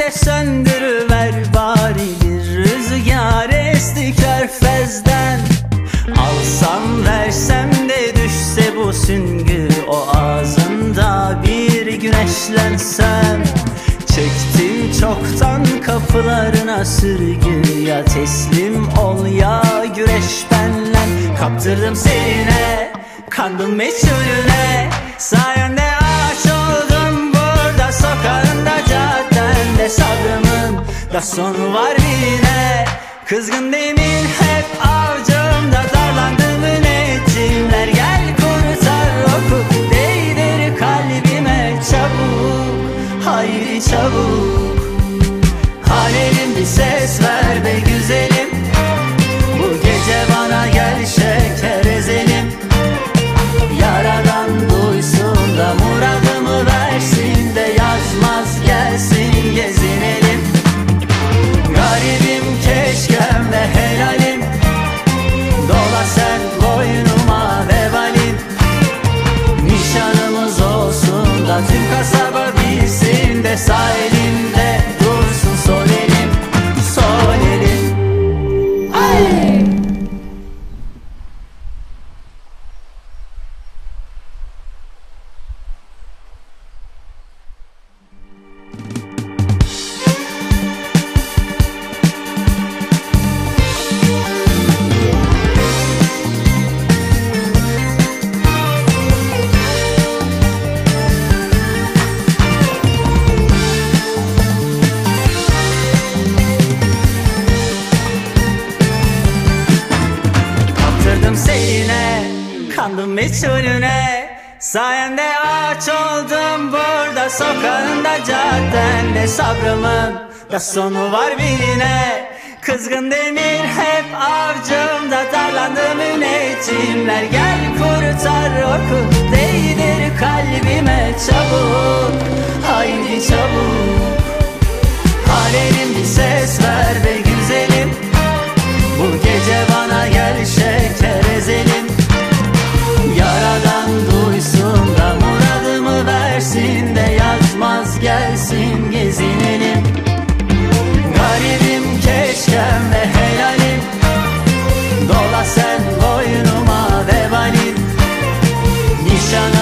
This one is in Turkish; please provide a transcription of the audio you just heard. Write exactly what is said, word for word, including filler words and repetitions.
de söndürüver bari bir rüzgar esti Körfez'den. Alsam versem de düşse bu süngü o ağzında bir güneşlensem. Çektim çoktan kapılarına sürgü, ya teslim ol ya güreş benle. Kaptırdım seninle, kandım meçhulüne, sayende ağaç oldum burada sokağında caddende. Sabrımın da sonu var yine, kızgın demir hep avcumda, darlandı müneccimler. Gel kurtar oku, değdir kalbime çabuk, haydi çabuk. Halelim bir ses ver be güzelim, bu gece bana gel şeker ezelim. Yaradan duysun da muradımı versin de, yazmaz gelsin gezinelim. Garibim keşkem ve helalim, dola sen boynuma vebalim. Nişanımız olsun da tüm kasaba bilsin de, sağ elimde dursun sol elim, sol elim. Ay! Seninle kandım meçhulüne, sayende ağaç oldum burada sokağında caddende. Sabrımın da sonu var birine, kızgın demir hep avcumda, darlandı müneccimler. Gel kurtar oku, değdir kalbime çabuk, haydi çabuk. Halelim bir ses ver be güzelim, bu gece bana gel şeker ezelim. Yaradan duysun da muradımı versin de, yazmaz gelsin gezinelim. Garibim keşkem ve helalim, dola sen boynuma vebalim. Nişan